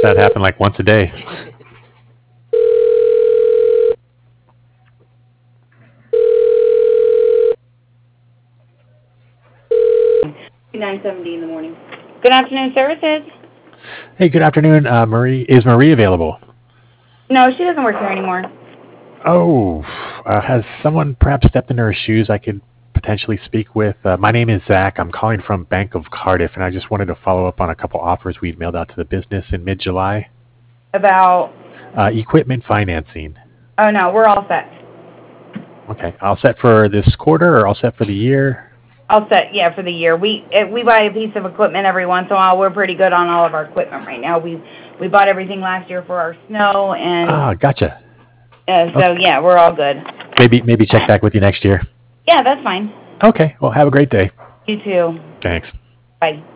that happen like once a day. 9:70 in the morning. Good afternoon, services. Hey, good afternoon, Marie. Is Marie available? No, she doesn't work here anymore. Oh, has someone perhaps stepped in her shoes I could potentially speak with? My name is Zach. I'm calling from Bank of Cardiff, and I just wanted to follow up on a couple offers we'd mailed out to the business in mid-July. About, Equipment financing. oh no, we're all set. Okay, all set for this quarter or all set for the year? All set, yeah, for the year. We buy a piece of equipment every once in a while. We're pretty good on all of our equipment right now. We bought everything last year for our snow, and Gotcha. so Okay. yeah, we're all good. Maybe check back with you next year. Yeah, that's fine. Okay, well, have a great day. You too. Thanks. Bye.